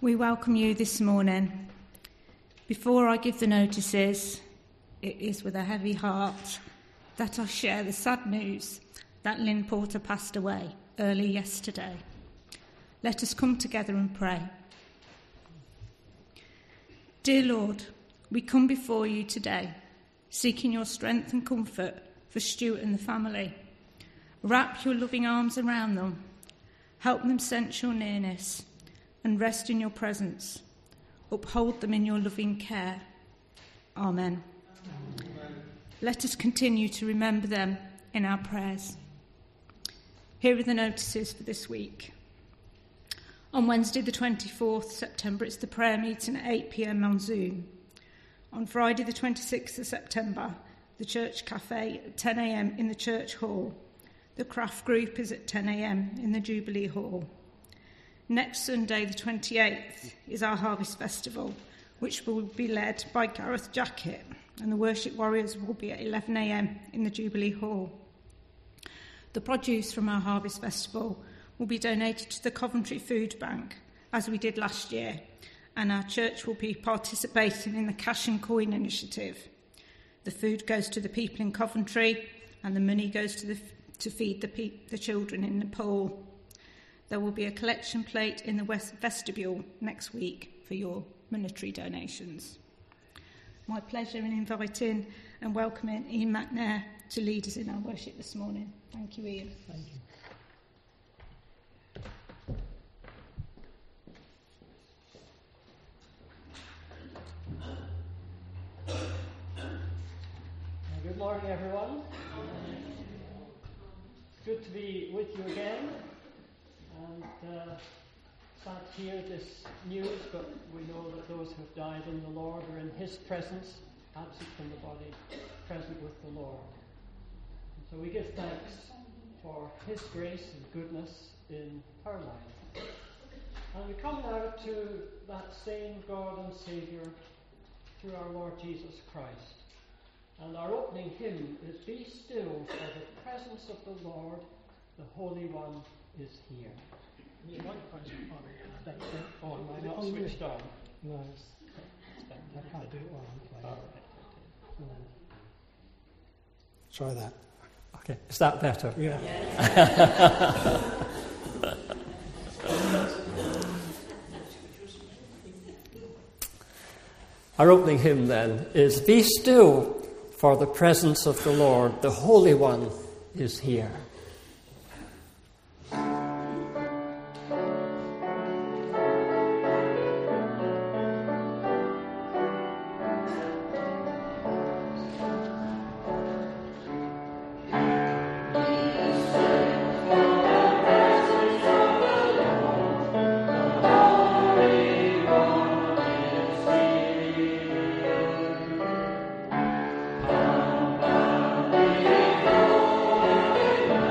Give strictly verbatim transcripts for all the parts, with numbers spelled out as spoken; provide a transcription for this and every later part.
We welcome you this morning. Before I give the notices, it is with a heavy heart that I share the sad news that Lynn Porter passed away early yesterday. Let us come together and pray. Dear Lord, we come before you today, seeking your strength and comfort for Stuart and the family. Wrap your loving arms around them, help them sense your nearness, and rest in your presence. Uphold them in your loving care. Amen. Amen. Let us continue to remember them in our prayers. Here are the notices for this week. On Wednesday the twenty-fourth September, it's the prayer meeting at eight p.m. on Zoom. On Friday the twenty-sixth of September, the church cafe at ten a.m. in the church hall. The craft group is at ten a.m. in the Jubilee Hall. Next Sunday, the twenty-eighth, is our Harvest Festival, which will be led by Gareth Jackett, and the Worship Warriors will be at eleven a.m. in the Jubilee Hall. The produce from our Harvest Festival will be donated to the Coventry Food Bank, as we did last year, and our church will be participating in the Cash and Coin initiative. The food goes to the people in Coventry, and the money goes to the, to feed the, pe- the children in Nepal. There will be a collection plate in the west vestibule next week for your monetary donations. My pleasure in inviting and welcoming Ian McNair to lead us in our worship this morning. Thank you, Ian. Thank you. Good morning, everyone. It's good to be with you again. And uh, sad to hear this news, but we know that those who have died in the Lord are in His presence, absent from the body, present with the Lord. And so we give thanks for His grace and goodness in our life. And we come now to that same God and Saviour through our Lord Jesus Christ. And our opening hymn is Be Still, for the presence of the Lord, the Holy One, is here. You might find it on. Oh, am I not switched on? No, I can't do it while I'm playing. Oh, right. Try that. Okay, is that better? Yeah. Our opening hymn then is Be Still, for the presence of the Lord, the Holy One, is here. Amen.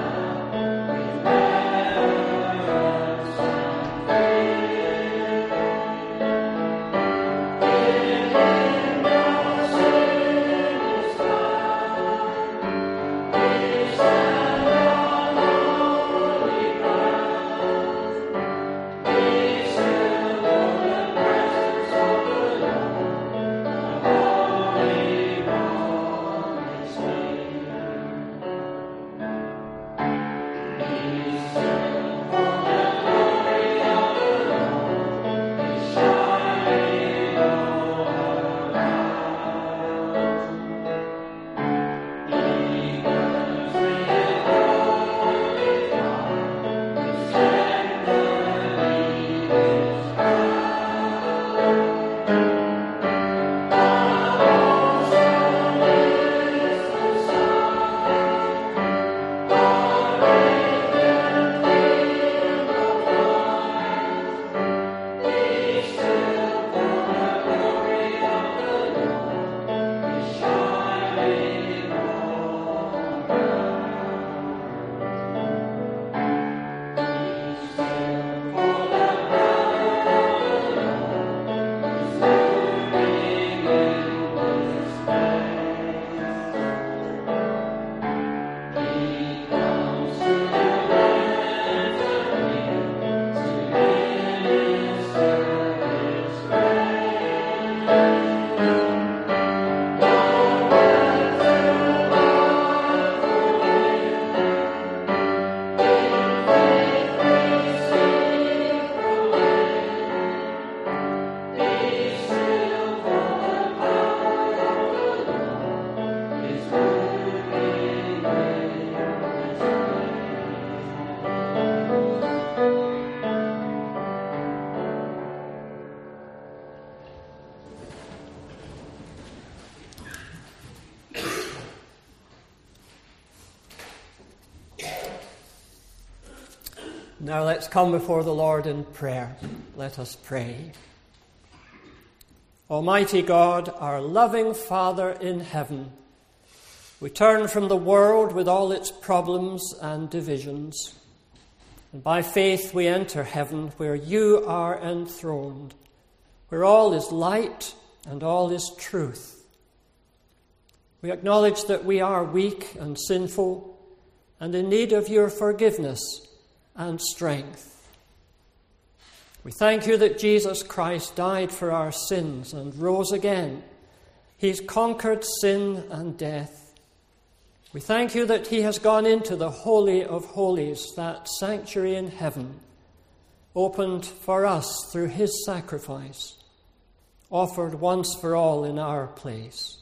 Now let's come before the Lord in prayer. Let us pray. Almighty God, our loving Father in heaven, we turn from the world with all its problems and divisions, and by faith we enter heaven where you are enthroned, where all is light and all is truth. We acknowledge that we are weak and sinful and in need of your forgiveness and strength. We thank you that Jesus Christ died for our sins and rose again. He's conquered sin and death. We thank you that he has gone into the Holy of Holies, that sanctuary in heaven, opened for us through his sacrifice, offered once for all in our place.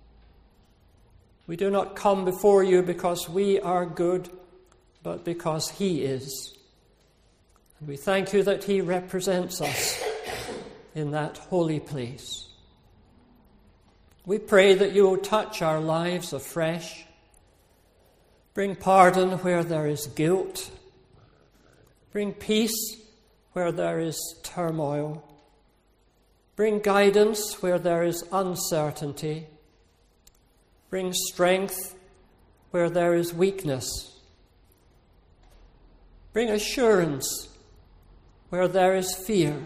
We do not come before you because we are good, but because he is. And we thank you that he represents us in that holy place. We pray that you will touch our lives afresh, bring pardon where there is guilt, bring peace where there is turmoil, bring guidance where there is uncertainty, bring strength where there is weakness, bring assurance where there is fear,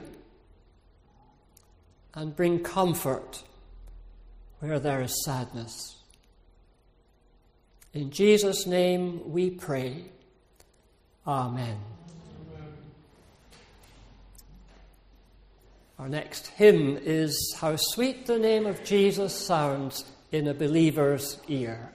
and bring comfort where there is sadness. In Jesus' name we pray. Amen. Amen. Our next hymn is How Sweet the Name of Jesus Sounds in a Believer's Ear.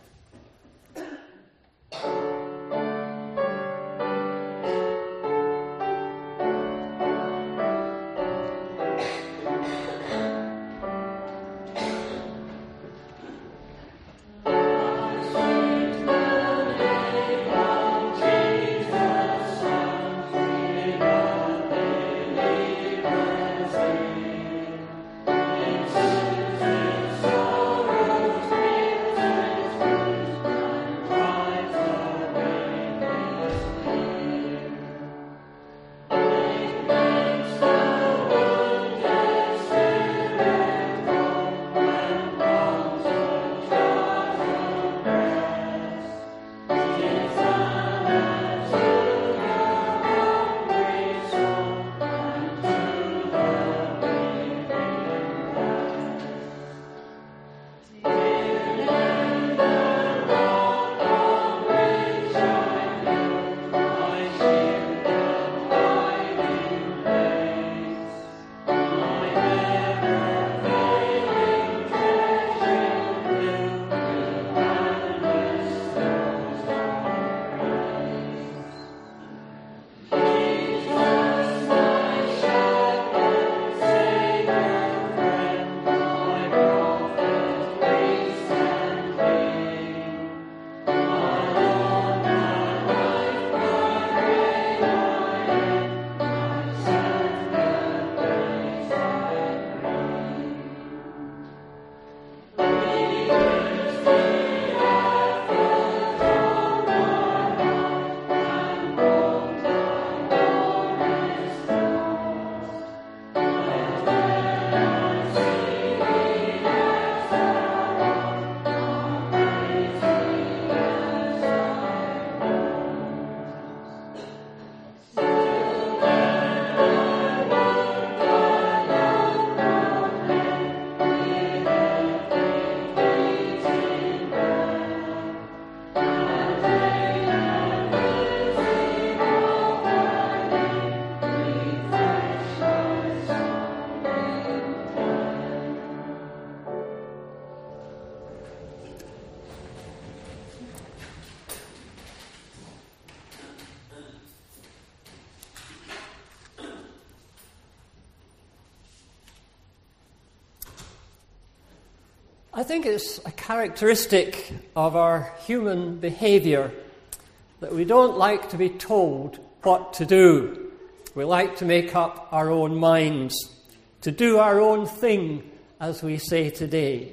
I think it's a characteristic of our human behaviour that we don't like to be told what to do. We like to make up our own minds, to do our own thing, as we say today.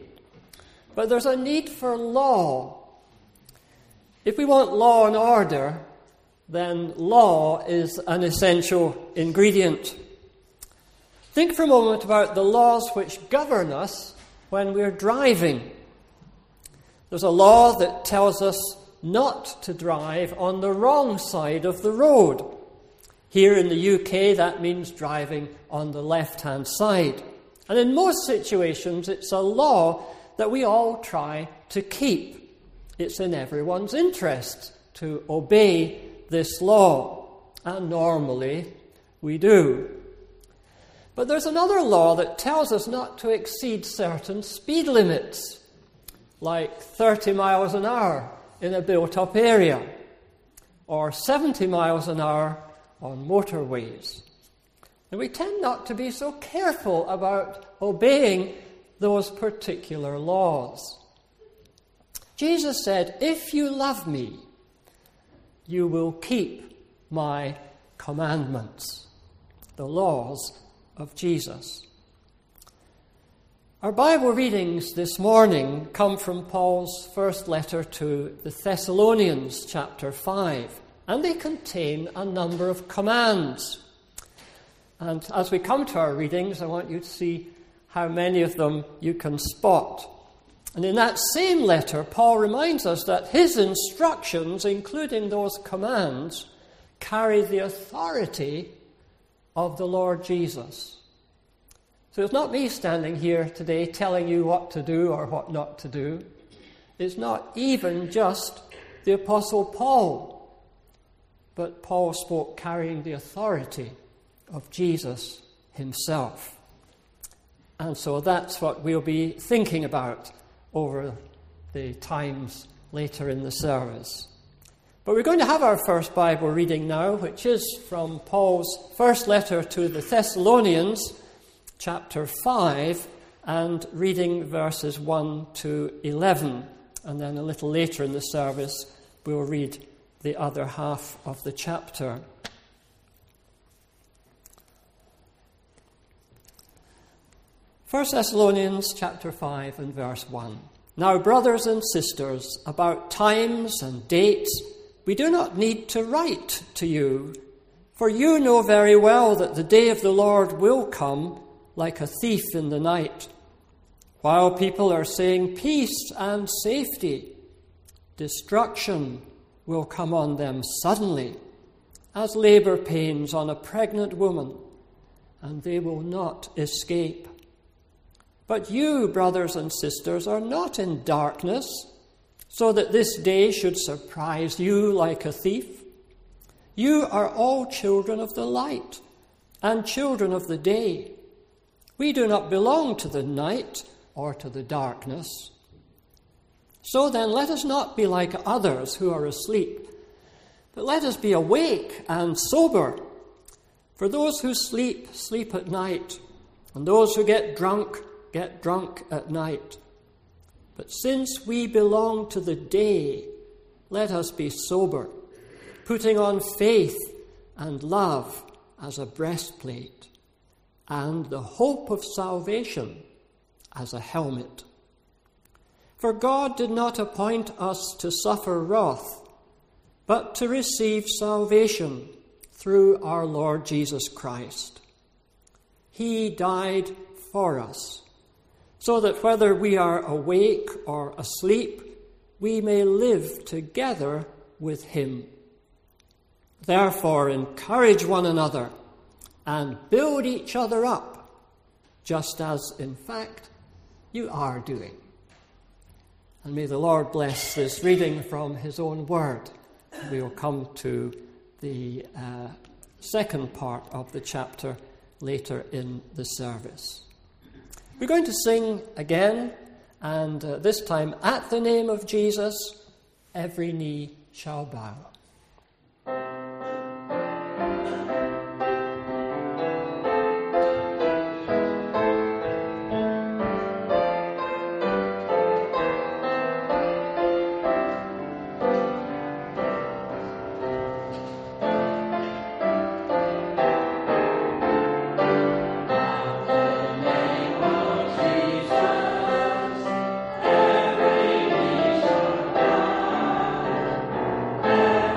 But there's a need for law. If we want law and order, then law is an essential ingredient. Think for a moment about the laws which govern us when we're driving. There's a law that tells us not to drive on the wrong side of the road. Here in the U K, that means driving on the left-hand side. And in most situations, it's a law that we all try to keep. It's in everyone's interest to obey this law, and normally we do. But there's another law that tells us not to exceed certain speed limits, like thirty miles an hour in a built-up area, or seventy miles an hour on motorways. And we tend not to be so careful about obeying those particular laws. Jesus said, "If you love me, you will keep my commandments," the laws of Jesus. Our Bible readings this morning come from Paul's first letter to the Thessalonians, chapter five, and they contain a number of commands. And as we come to our readings, I want you to see how many of them you can spot. And in that same letter, Paul reminds us that his instructions, including those commands, carry the authority of the Lord Jesus. So it's not me standing here today telling you what to do or what not to do. It's not even just the Apostle Paul, but Paul spoke carrying the authority of Jesus himself. And so that's what we'll be thinking about over the times later in the service. But we're going to have our first Bible reading now, which is from Paul's first letter to the Thessalonians, chapter five, and reading verses one to eleven. And then a little later in the service, we'll read the other half of the chapter. First Thessalonians chapter five and verse one. Now, brothers and sisters, about times and dates, we do not need to write to you, for you know very well that the day of the Lord will come like a thief in the night. While people are saying peace and safety, destruction will come on them suddenly, as labor pains on a pregnant woman, and they will not escape. But you, brothers and sisters, are not in darkness, so that this day should surprise you like a thief. You are all children of the light and children of the day. We do not belong to the night or to the darkness. So then, let us not be like others who are asleep, but let us be awake and sober. For those who sleep, sleep at night, and those who get drunk, get drunk at night. But since we belong to the day, let us be sober, putting on faith and love as a breastplate, and the hope of salvation as a helmet. For God did not appoint us to suffer wrath, but to receive salvation through our Lord Jesus Christ. He died for us, so that whether we are awake or asleep, we may live together with him. Therefore, encourage one another and build each other up, just as, in fact, you are doing. And may the Lord bless this reading from his own word. We will come to the uh, second part of the chapter later in the service. We're going to sing again, and uh, this time, at the name of Jesus, every knee shall bow. Every knee shall bow.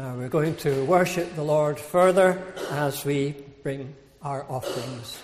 Uh, we're going to worship the Lord further as we bring our offerings.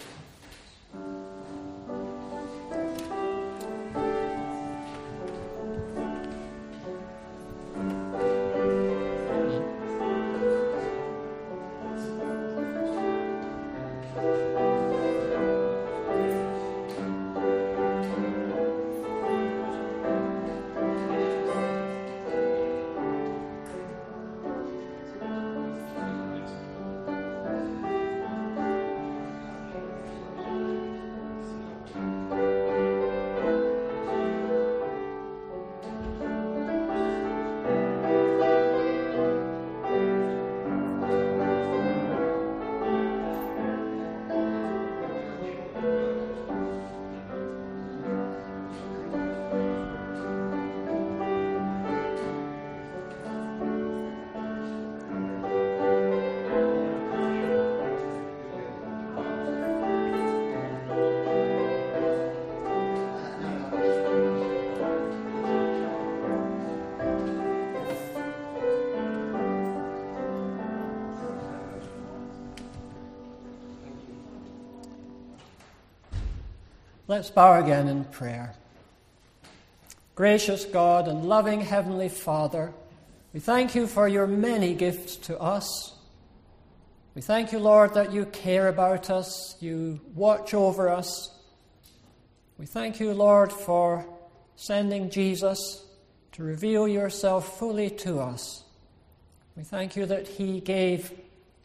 Let's bow again in prayer. Gracious God and loving Heavenly Father, we thank you for your many gifts to us. We thank you, Lord, that you care about us, you watch over us. We thank you, Lord, for sending Jesus to reveal yourself fully to us. We thank you that he gave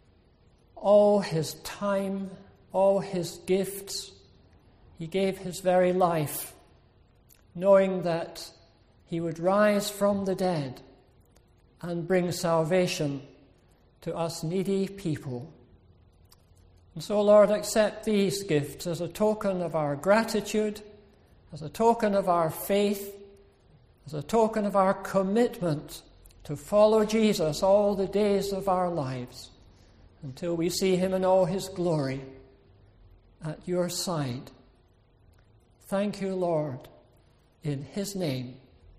all his time, all his gifts. He gave his very life, knowing that he would rise from the dead and bring salvation to us needy people. And so, Lord, accept these gifts as a token of our gratitude, as a token of our faith, as a token of our commitment to follow Jesus all the days of our lives until we see him in all his glory at your side. Thank you, Lord. In his name,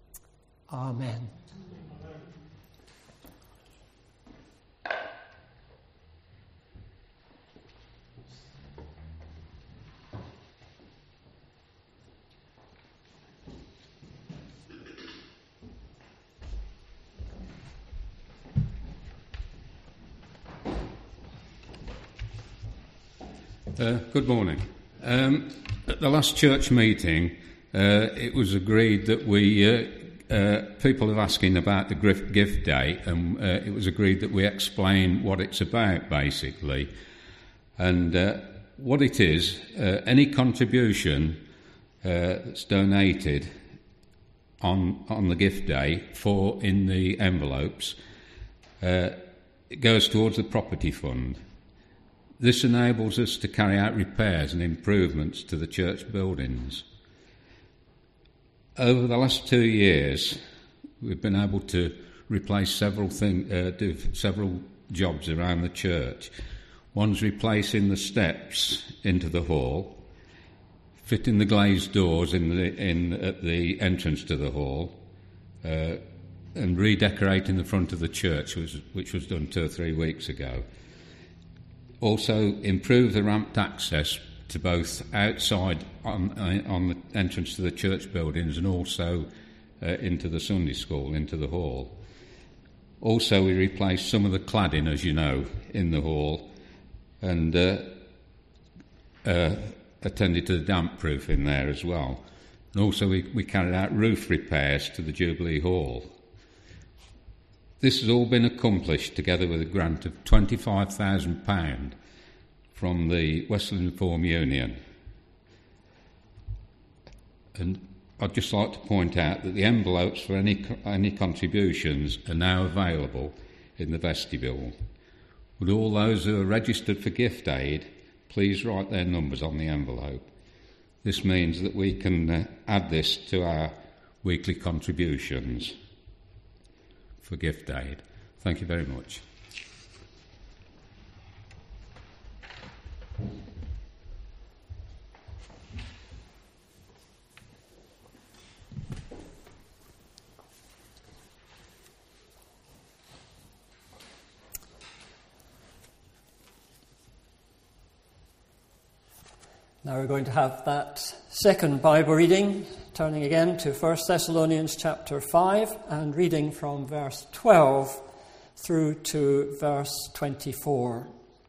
amen. Uh, good morning. Um, at the last church meeting, uh, it was agreed that we, uh, uh, people are asking about the gift day, and uh, it was agreed that we explain what it's about, basically. And uh, what it is, uh, any contribution uh, that's donated on on the gift day for in the envelopes, uh, it goes towards the property fund. This enables us to carry out repairs and improvements to the church buildings. Over the last two years, we've been able to replace several thing, uh, do several jobs around the church. One's replacing the steps into the hall, fitting the glazed doors in the, in at the entrance to the hall, uh, and redecorating the front of the church, which, which was done two or three weeks ago. Also improve the ramped access to both outside on, on the entrance to the church buildings and also uh, into the Sunday school, into the hall. Also, we replaced some of the cladding, as you know, in the hall, and uh, uh, attended to the damp proof in there as well. And also, we, we carried out roof repairs to the Jubilee Hall. This has all been accomplished together with a grant of twenty-five thousand pounds from the Westland Reform Union. And I'd just like to point out that the envelopes for any any contributions are now available in the vestibule. Would all those who are registered for gift aid please write their numbers on the envelope? This means that we can uh, add this to our weekly contributions for gift aid. Thank you very much. Now we're going to have that second Bible reading, turning again to First Thessalonians chapter five and reading from verse twelve through to verse twenty-four.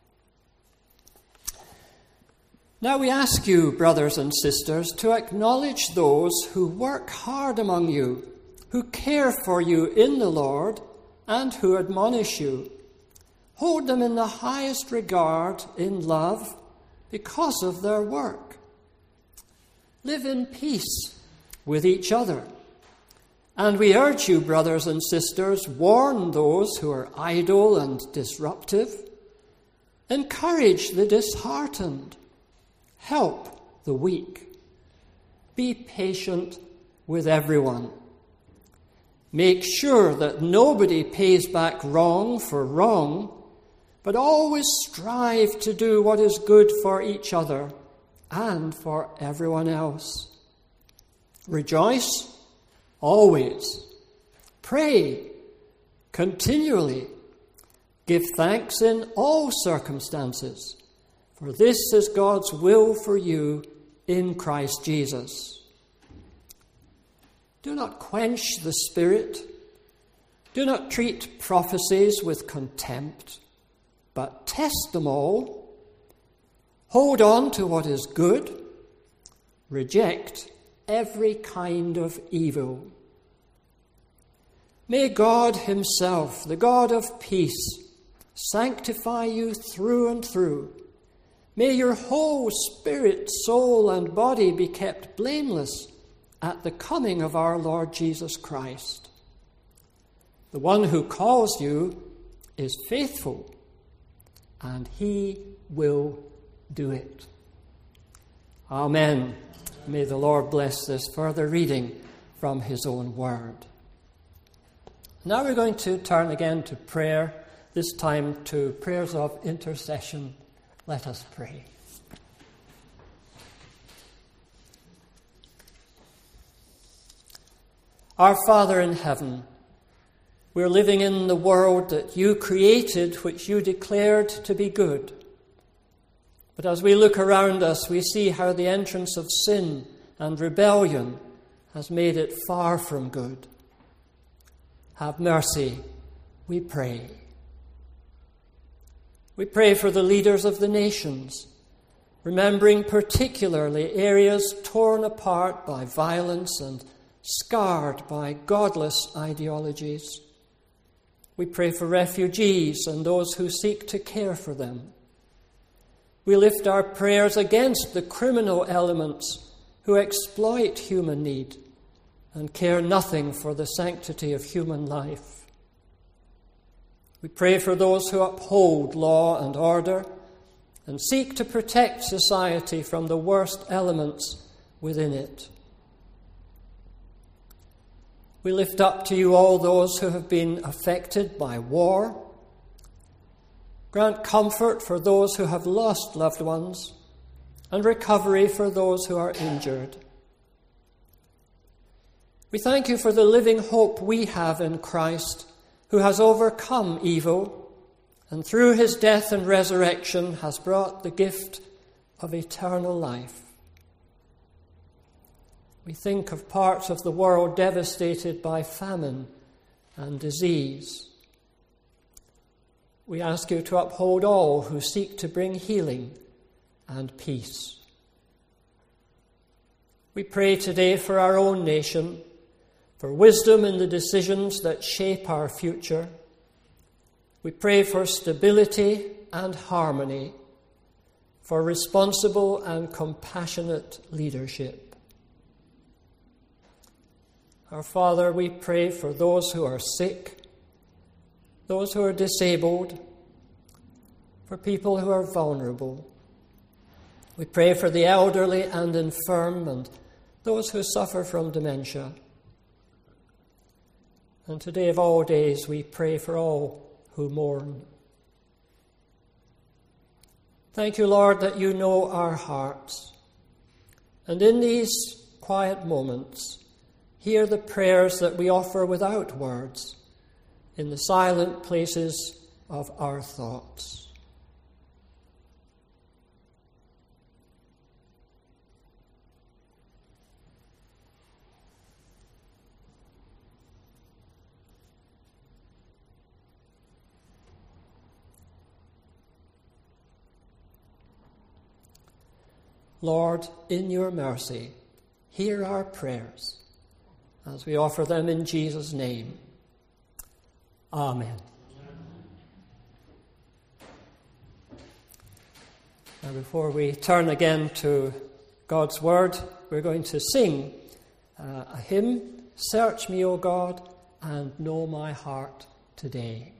Now we ask you, brothers and sisters, to acknowledge those who work hard among you, who care for you in the Lord, and who admonish you. Hold them in the highest regard in love because of their work. Live in peace with each other. And we urge you, brothers and sisters, warn those who are idle and disruptive. Encourage the disheartened. Help the weak. Be patient with everyone. Make sure that nobody pays back wrong for wrong, but always strive to do what is good for each other and for everyone else. Rejoice always. Pray continually. Give thanks in all circumstances, for this is God's will for you in Christ Jesus. Do not quench the Spirit. Do not treat prophecies with contempt, but test them all. Hold on to what is good. Reject every kind of evil. May God himself, the God of peace, sanctify you through and through. May your whole spirit, soul, and body be kept blameless at the coming of our Lord Jesus Christ. The one who calls you is faithful, and he will do it. Amen. May the Lord bless this further reading from his own word. Now we're going to turn again to prayer, this time to prayers of intercession. Let us pray. Our Father in heaven, we're living in the world that you created, which you declared to be good. But as we look around us, we see how the entrance of sin and rebellion has made it far from good. Have mercy, we pray. We pray for the leaders of the nations, remembering particularly areas torn apart by violence and scarred by godless ideologies. We pray for refugees and those who seek to care for them. We lift our prayers against the criminal elements who exploit human need and care nothing for the sanctity of human life. We pray for those who uphold law and order and seek to protect society from the worst elements within it. We lift up to you all those who have been affected by war. Grant comfort for those who have lost loved ones and recovery for those who are injured. We thank you for the living hope we have in Christ, who has overcome evil and through his death and resurrection has brought the gift of eternal life. We think of parts of the world devastated by famine and disease. We ask you to uphold all who seek to bring healing and peace. We pray today for our own nation, for wisdom in the decisions that shape our future. We pray for stability and harmony, for responsible and compassionate leadership. Our Father, we pray for those who are sick, those who are disabled, for people who are vulnerable. We pray for the elderly and infirm and those who suffer from dementia. And today of all days, we pray for all who mourn. Thank you, Lord, that you know our hearts. And in these quiet moments, hear the prayers that we offer without words in the silent places of our thoughts. Lord, in your mercy, hear our prayers as we offer them in Jesus' name. Amen. Now, before we turn again to God's Word, we're going to sing uh, a hymn, Search Me, O God, and Know My Heart Today.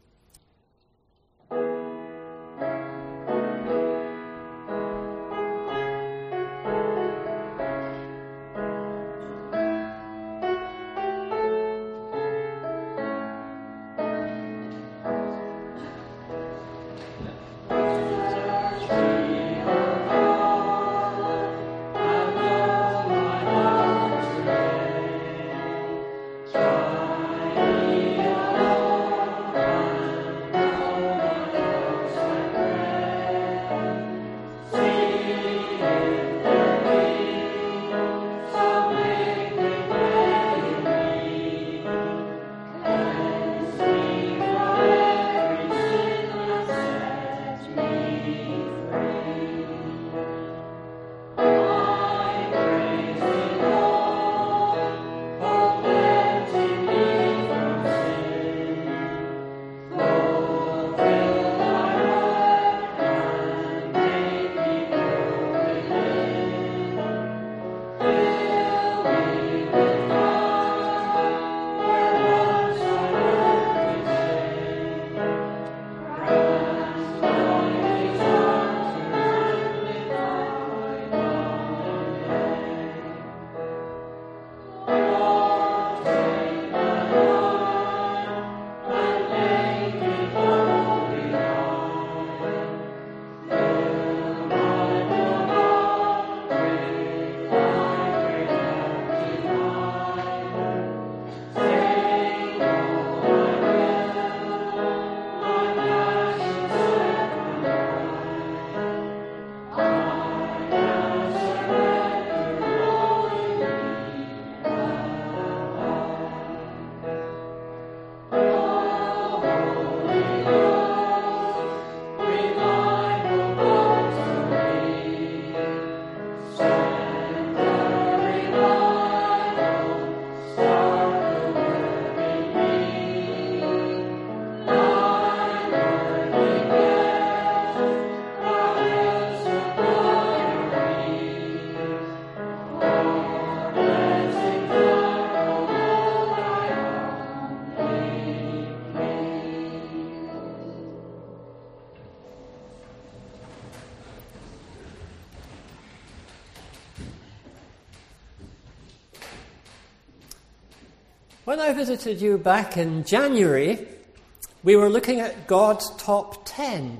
When I visited you back in January, we were looking at God's top ten,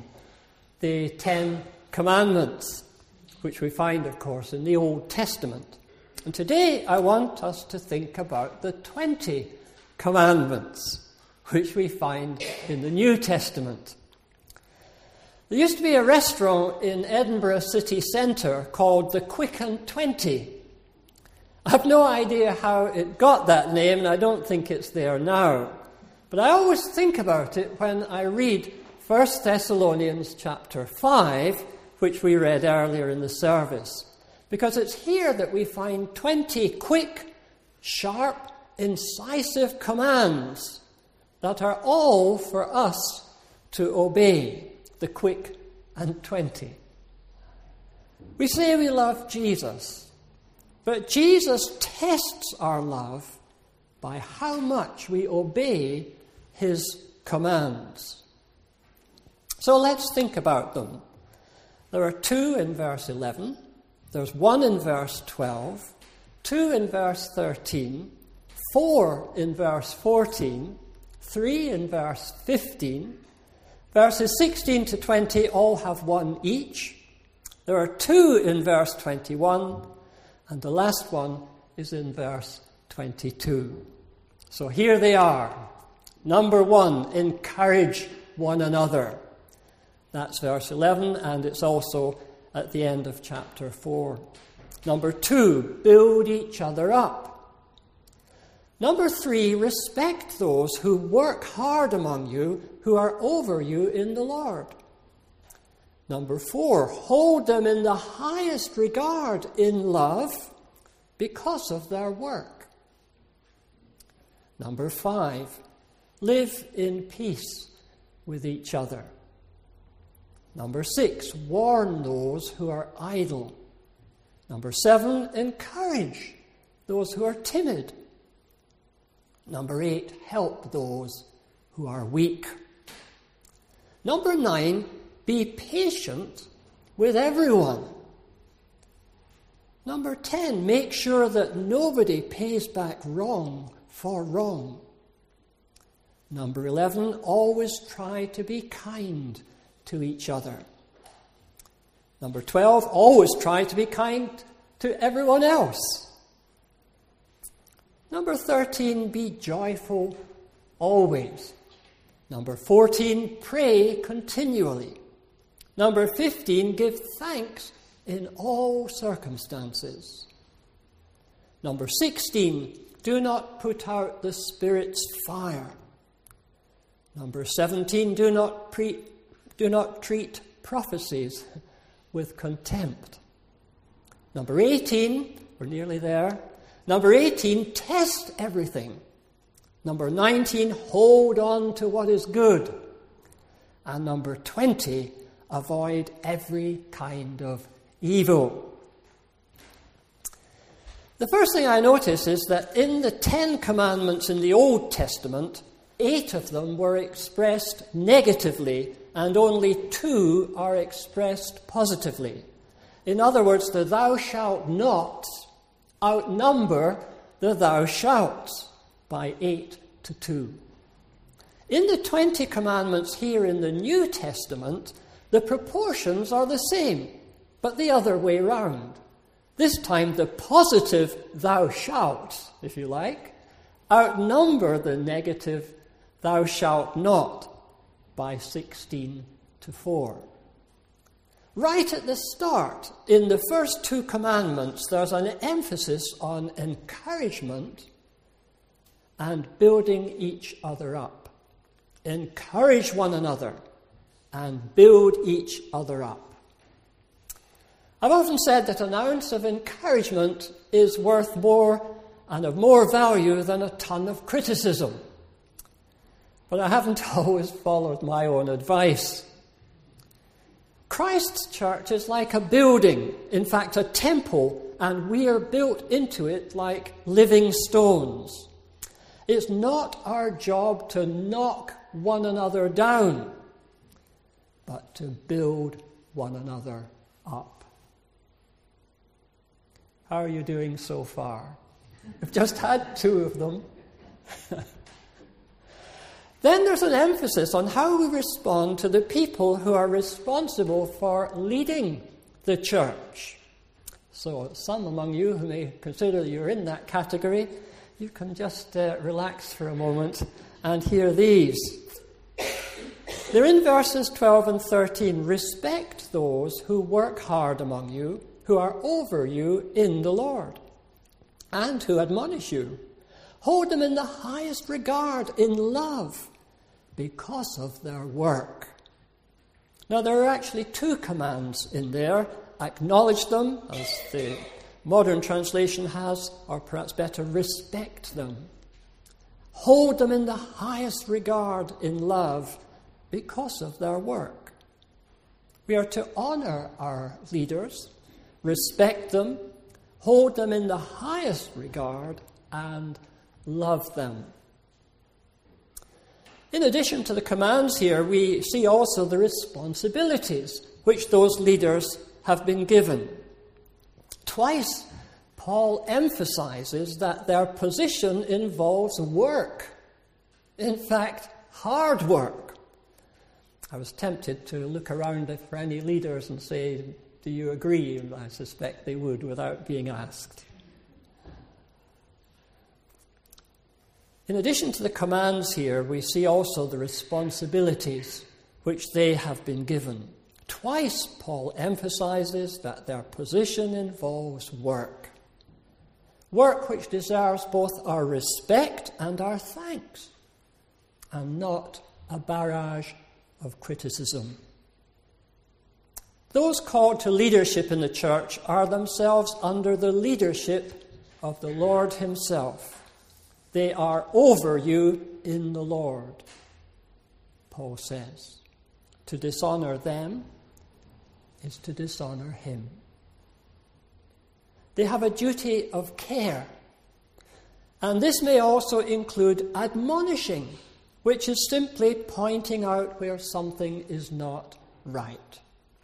the Ten Commandments, which we find, of course, in the Old Testament. And today I want us to think about the twenty Commandments, which we find in the New Testament. There used to be a restaurant in Edinburgh city centre called the Quick and Twenty. I have no idea how it got that name, and I don't think it's there now. But I always think about it when I read First Thessalonians chapter five, which we read earlier in the service, because it's here that we find twenty quick, sharp, incisive commands that are all for us to obey, the quick and twenty. We say we love Jesus, but Jesus tests our love by how much we obey his commands. So let's think about them. There are two in verse eleven, there's one in verse twelve, two in verse thirteen, four in verse fourteen, three in verse fifteen. Verses sixteen to twenty all have one each. There are two in verse twenty-one, and the last one is in verse twenty-two. So here they are. Number one, encourage one another. That's verse eleven, and it's also at the end of chapter four. Number two, build each other up. Number three, respect those who work hard among you, who are over you in the Lord. Number four, hold them in the highest regard in love because of their work. Number five, live in peace with each other. Number six, warn those who are idle. Number seven, encourage those who are timid. Number eight, help those who are weak. Number nine, be patient with everyone. Number ten, make sure that nobody pays back wrong for wrong. Number eleven, always try to be kind to each other. Number twelve, always try to be kind to everyone else. Number thirteen, be joyful always. Number fourteen, pray continually. Number fifteen, give thanks in all circumstances. Number sixteen, do not put out the Spirit's fire. Number seventeen, do not pre- do not treat prophecies with contempt. Number eighteen, we're nearly there. Number eighteen, test everything. Number nineteen, hold on to what is good. And number twenty, avoid every kind of evil. The first thing I notice is that in the Ten Commandments in the Old Testament, eight of them were expressed negatively and only two are expressed positively. In other words, the thou shalt nots outnumber the thou shalts by eight to two. In the twenty commandments here in the New Testament, the proportions are the same, but the other way round. This time the positive thou shalt, if you like, outnumber the negative thou shalt not by sixteen to four. Right at the start, in the first two commandments, there's an emphasis on encouragement and building each other up. Encourage one another and build each other up. I've often said that an ounce of encouragement is worth more and of more value than a ton of criticism. But I haven't always followed my own advice. Christ's church is like a building, in fact a temple, and we are built into it like living stones. It's not our job to knock one another down, but to build one another up. How are you doing so far? We've just had two of them. Then there's an emphasis on how we respond to the people who are responsible for leading the church. So some among you who may consider you're in that category, you can just uh, relax for a moment and hear these. They're in verses twelve and thirteen. Respect those who work hard among you, who are over you in the Lord, and who admonish you. Hold them in the highest regard in love because of their work. Now, there are actually two commands in there. Acknowledge them, as the modern translation has, or perhaps better, respect them. Hold them in the highest regard in love because of their work. We are to honour our leaders, respect them, hold them in the highest regard, and love them. In addition to the commands here, we see also the responsibilities which those leaders have been given. Twice, Paul emphasizes that their position involves work. In fact, hard work. I was tempted to look around for any leaders and say, do you agree? And I suspect they would without being asked. In addition to the commands here, we see also the responsibilities which they have been given. Twice, Paul emphasizes that their position involves work. Work which deserves both our respect and our thanks, and not a barrage of criticism. Those called to leadership in the church are themselves under the leadership of the Lord himself. They are over you in the Lord, Paul says. To dishonour them is to dishonour him. They have a duty of care. And this may also include admonishing, which is simply pointing out where something is not right.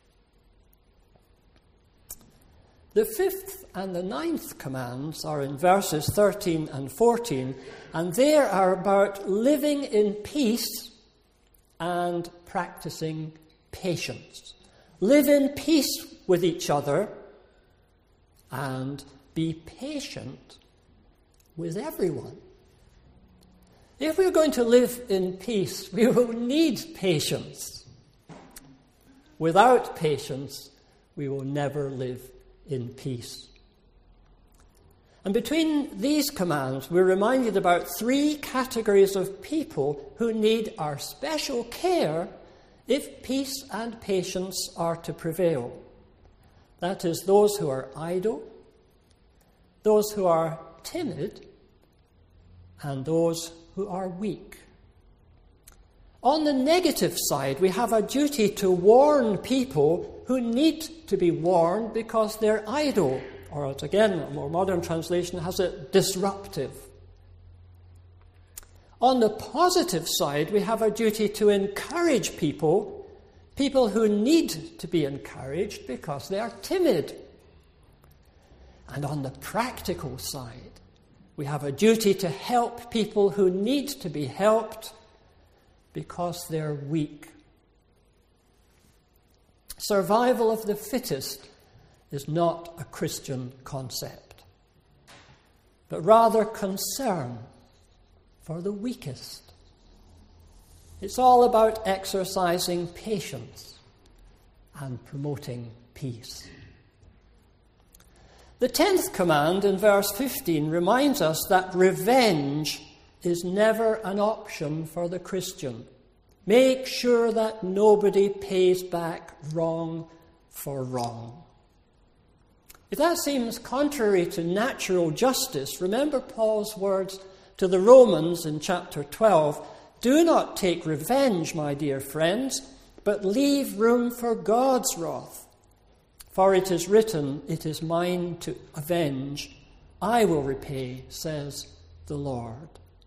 The fifth and the ninth commands are in verses thirteen and fourteen, and they are about living in peace and practicing patience. Live in peace with each other and be patient with everyone. If we're going to live in peace, we will need patience. Without patience, we will never live in peace. And between these commands, we're reminded about three categories of people who need our special care if peace and patience are to prevail. That is, those who are idle, those who are timid, and those who are weak. On the negative side, we have a duty to warn people who need to be warned because they're idle, or as again, a more modern translation has it, disruptive. On the positive side, we have a duty to encourage people, people who need to be encouraged because they are timid. And on the practical side, we have a duty to help people who need to be helped because they're weak. Survival of the fittest is not a Christian concept, but rather concern for the weakest. It's all about exercising patience and promoting peace. The tenth command in verse fifteen reminds us that revenge is never an option for the Christian. Make sure that nobody pays back wrong for wrong. If that seems contrary to natural justice, remember Paul's words to the Romans in chapter twelve. Do not take revenge, my dear friends, but leave room for God's wrath. For it is written, it is mine to avenge, I will repay, says the Lord.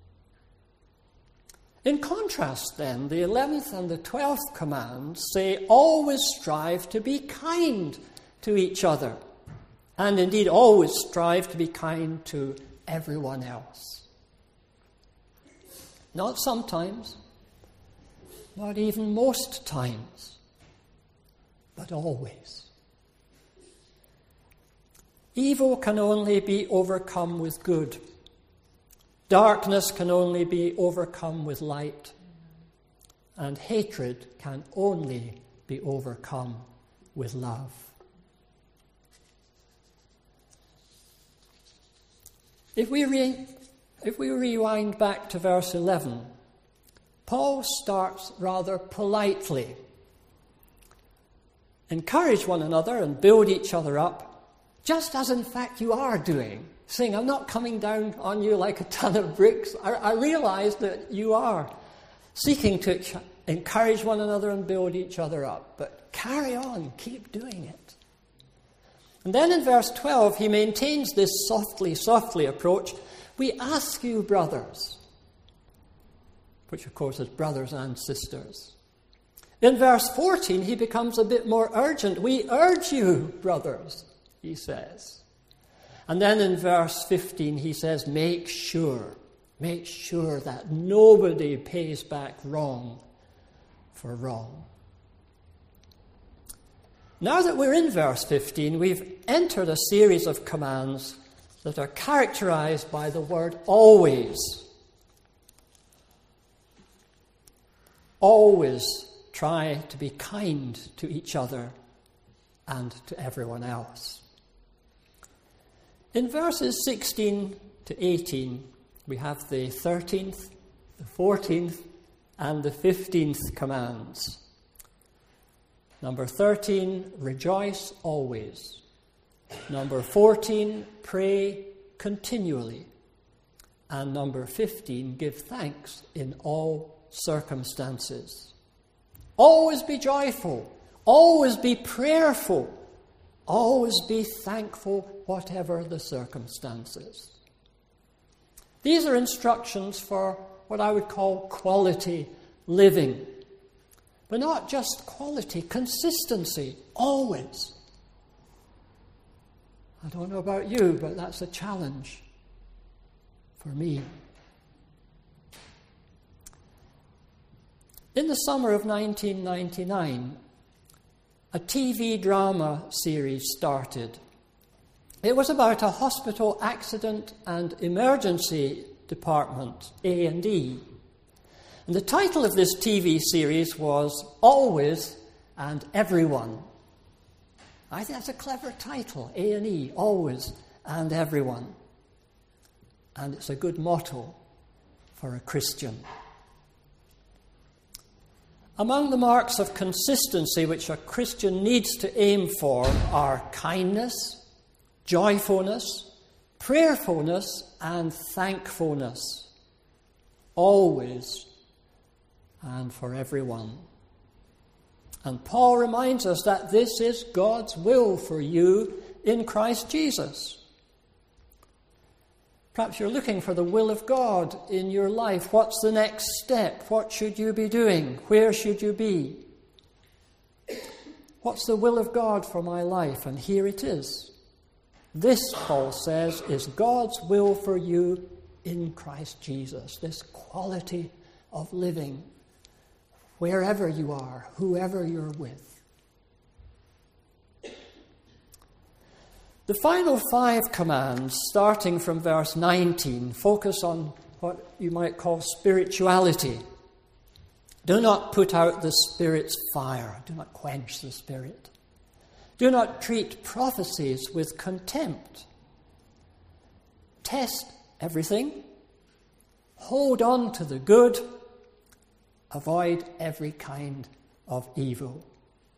In contrast, then, the eleventh and the twelfth commands say, always strive to be kind to each other, and indeed always strive to be kind to everyone else. Not sometimes, not even most times, but always. Evil can only be overcome with good. Darkness can only be overcome with light. And hatred can only be overcome with love. If we, re- if we rewind back to verse eleven, Paul starts rather politely. Encourage one another and build each other up, just as in fact you are doing, saying, I'm not coming down on you like a ton of bricks. I, I realize that you are seeking to encourage one another and build each other up. But carry on, keep doing it. And then in verse twelve, he maintains this softly, softly approach. We ask you, brothers, which of course is brothers and sisters. In verse fourteen, he becomes a bit more urgent. We urge you, brothers, he says. And then in verse fifteen, he says, make sure, make sure that nobody pays back wrong for wrong. Now that we're in verse fifteen, we've entered a series of commands that are characterized by the word always. Always try to be kind to each other and to everyone else. In verses sixteen to eighteen, we have the thirteenth, the fourteenth, and the fifteenth commands. Number thirteen, rejoice always. Number fourteen, pray continually. And number fifteen, give thanks in all circumstances. Always be joyful. Always be prayerful. Always be thankful, whatever the circumstances. These are instructions for what I would call quality living. But not just quality, consistency, always. I don't know about you, but that's a challenge for me. In the summer of nineteen ninety-nine, a T V drama series started. It was about a hospital accident and emergency department, A and E. And the title of this T V series was Always and Everyone. I think that's a clever title, A and E, Always and Everyone. And it's a good motto for a Christian. Among the marks of consistency which a Christian needs to aim for are kindness, joyfulness, prayerfulness, and thankfulness. Always and for everyone. And Paul reminds us that this is God's will for you in Christ Jesus. Perhaps you're looking for the will of God in your life. What's the next step? What should you be doing? Where should you be? What's the will of God for my life? And here it is. This, Paul says, is God's will for you in Christ Jesus. This quality of living, wherever you are, whoever you're with. The final five commands, starting from verse nineteen, focus on what you might call spirituality. Do not put out the Spirit's fire. Do not quench the Spirit. Do not treat prophecies with contempt. Test everything. Hold on to the good. Avoid every kind of evil.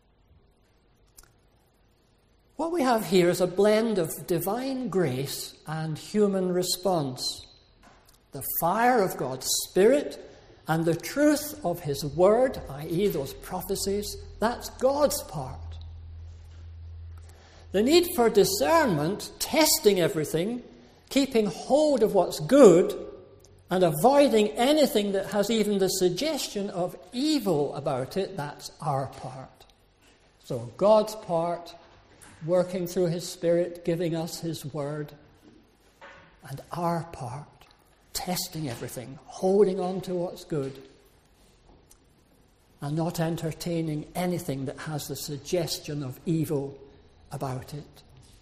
What we have here is a blend of divine grace and human response. The fire of God's Spirit and the truth of His Word, that is those prophecies, that's God's part. The need for discernment, testing everything, keeping hold of what's good, and avoiding anything that has even the suggestion of evil about it, that's our part. So God's part, working through His Spirit, giving us His Word, and our part, testing everything, holding on to what's good, and not entertaining anything that has the suggestion of evil about it.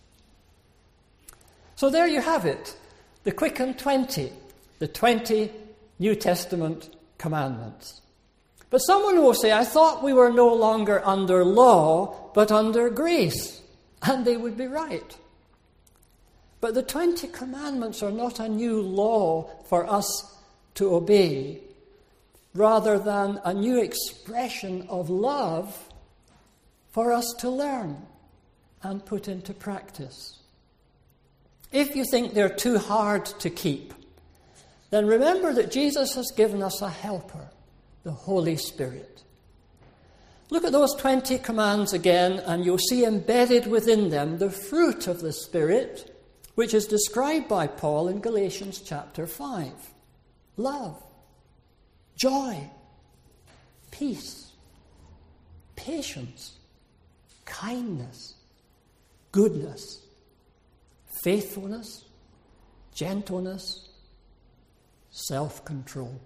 So there you have it, the quick and twenty, the twenty New Testament commandments. But someone will say, I thought we were no longer under law, but under grace. And they would be right. But the twenty commandments are not a new law for us to obey, rather than a new expression of love for us to learn and put into practice. If you think they're too hard to keep, then remember that Jesus has given us a helper, the Holy Spirit. Look at those twenty commands again, and you'll see embedded within them the fruit of the Spirit, which is described by Paul in Galatians chapter five. Love, joy, peace, patience, kindness, goodness, faithfulness, gentleness, self-control.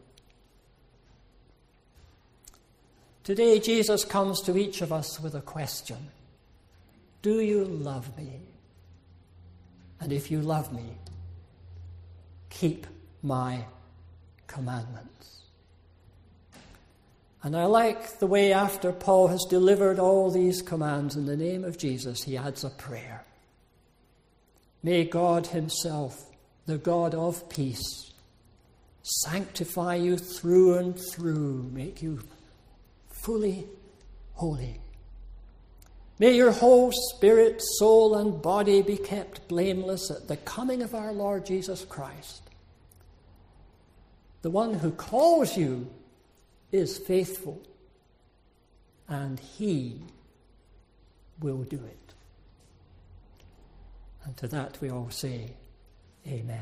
Today, Jesus comes to each of us with a question. Do you love me? And if you love me, keep my commandments. And I like the way after Paul has delivered all these commands in the name of Jesus, he adds a prayer. May God Himself, the God of peace, sanctify you through and through, make you fully holy, May your whole spirit, soul, and body be kept blameless at the coming of our Lord Jesus Christ. The one who calls you is faithful, and he will do it. And to that we all say, Amen.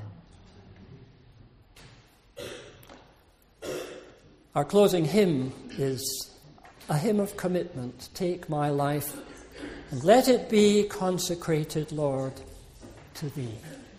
Our closing hymn is a hymn of commitment. Take my life, and let it be consecrated, Lord, to thee.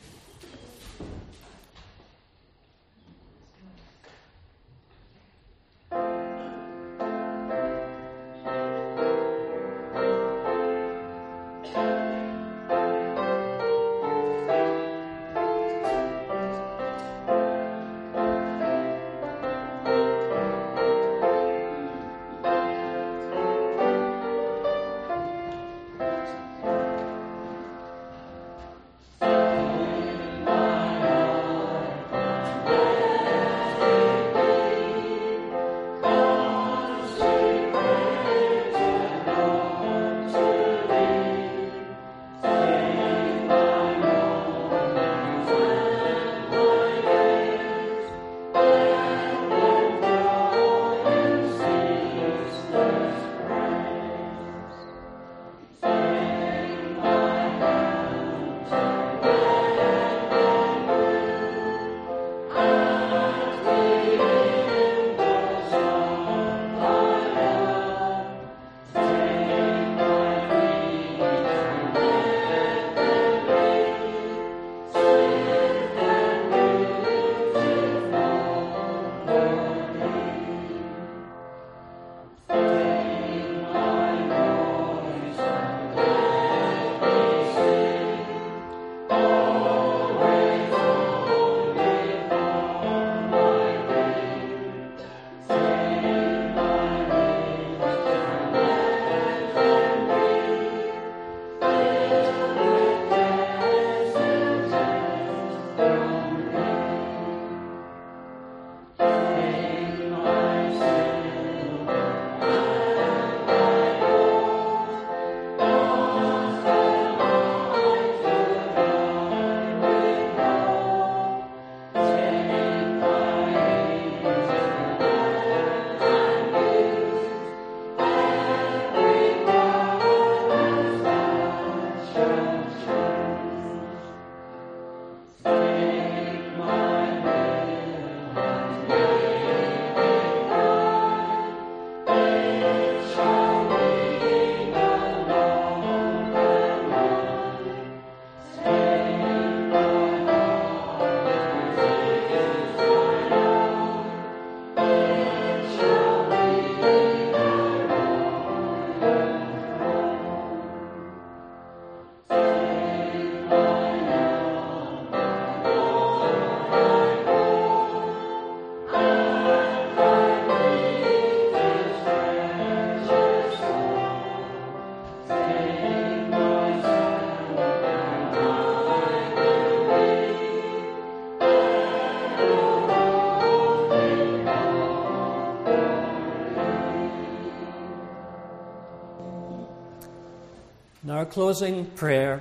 In our closing prayer,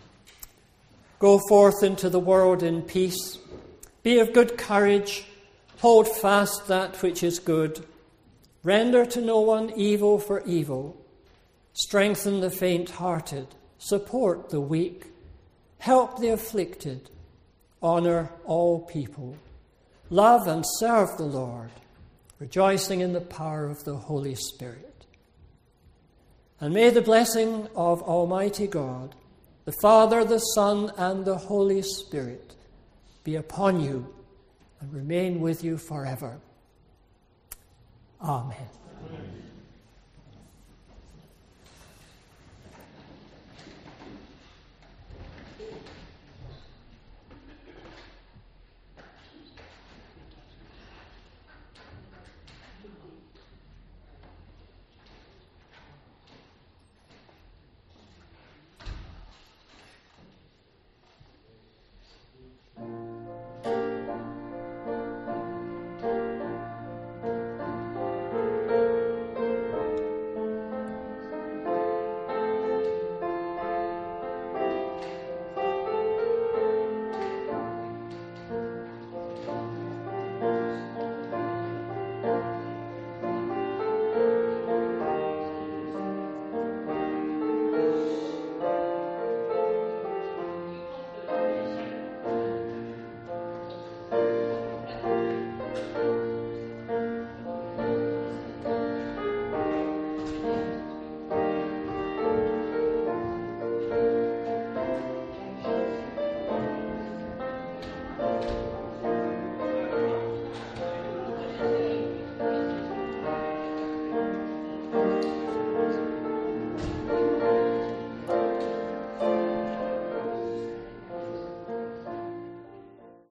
go forth into the world in peace, be of good courage, hold fast that which is good, render to no one evil for evil, strengthen the faint-hearted, support the weak, help the afflicted, honour all people, love and serve the Lord, rejoicing in the power of the Holy Spirit. And may the blessing of Almighty God, the Father, the Son, and the Holy Spirit be upon you and remain with you forever. Amen. Amen.